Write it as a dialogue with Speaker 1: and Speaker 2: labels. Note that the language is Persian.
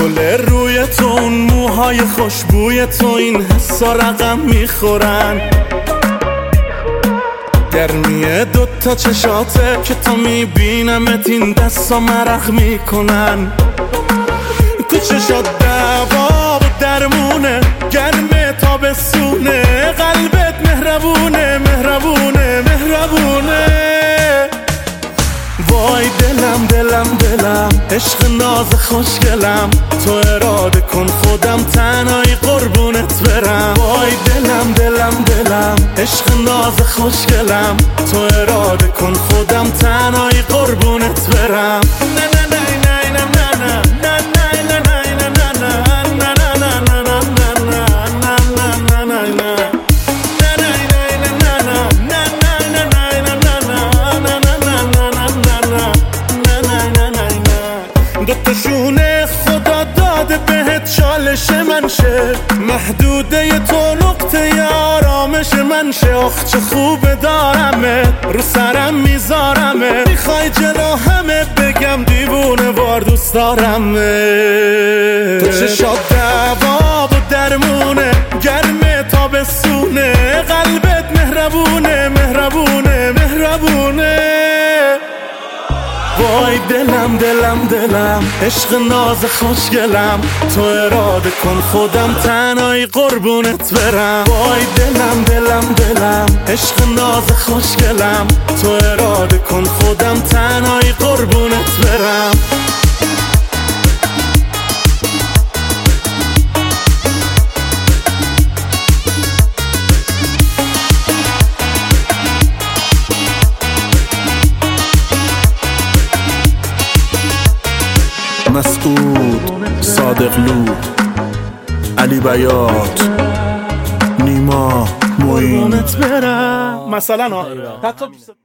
Speaker 1: گل روی تو، اون موهای خوشبوی تو، این حسا رقم میخورن. گرمی دوتا چشاته که تا میبینمت این دستا مرخ میکنن. تو چشات دوا و درمونه، گرمه تابستونه، قلبت مهربونه مهربونه مهربونه. وای دلم دلم دلم، عشق ناز خوشگلم، تو اراده کن خودم تنهایی قربونت برم. وای دلم دلم دلم، عشق ناز خوشگلم، تو اراده کن خودم تنهایی قربونت برم. نه نه نه نه نه نه نه دوتاشونه خدا داده بهت چالش من شه، محدوده تو نقطه آرامش من شه. آخ چه خوبه دارمه، رو سرم میذارمه، میخوای جلو همه بگم دیوونه وار دوست دارمه. تو چشات دوا و درمونه، گرمه تابستونه، قلبت مهربونه مهربونه مهربونه. وای دلم دلم دلم، عشق ناز خوشگلم، تو اراده کن خودم تنهایی قربونت برم. وای دلم دلم دلم، عشق ناز خوشگلم، تو اراده کن خودم تنهایی قربونت برم.
Speaker 2: مسعود، صادقلو، علی بیات، نیما، معین.
Speaker 1: مثلا